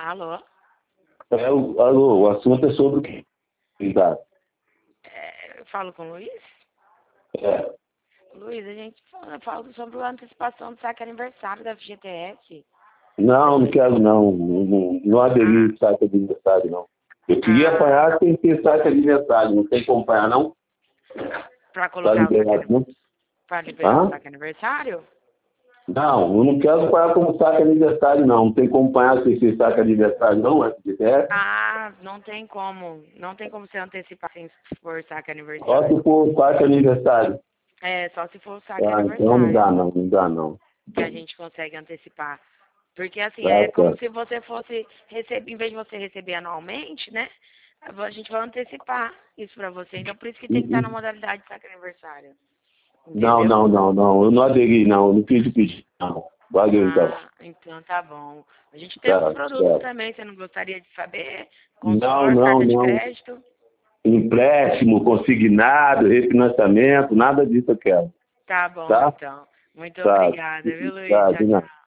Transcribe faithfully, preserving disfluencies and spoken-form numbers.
Alô? É, o, alô, o assunto é sobre o que? Exato. É, eu falo com o Luiz? É. Luiz, a gente fala, fala sobre a antecipação do saque aniversário da F G T S. Não, não quero não. Não, não, não aderi Ah, ao saque de aniversário, não. Eu queria ah, apanhar sem ter saque de aniversário. Não tem como apanhar, não? pra Tá colocar o saque, liberado, ani- não? pra liberar o Hã? saque aniversário? Não, eu não quero apanhar como saque de aniversário, não. Não tem como apanhar sem ter saque de aniversário, não, F G T S? Ah, não tem como. Não tem como você antecipar sem for saque Só aniversário. se for saque de aniversário. É, só se for saque Ah, então não aniversário dá, não. Não dá, não. que a gente consegue antecipar. Porque assim, Tá é como certo. se você fosse receber, em vez de você receber anualmente, né? A gente vai antecipar isso pra você. Então por isso que tem que estar na Uhum. modalidade de saque aniversário. Não, Entendeu? não, não, não. Eu não aderi, não. Eu não quis pedir, não. Valeu, então. Ah, então tá bom. A gente tem outros Certo, produtos certo. também, você não gostaria de saber? Não, Consórcio, não, carta de não. crédito. Empréstimo, consignado, refinanciamento, nada disso eu quero. Tá bom, Tá? então. Muito Tá. obrigada, viu, Luiz? Tá, Tchau, de nada. tchau.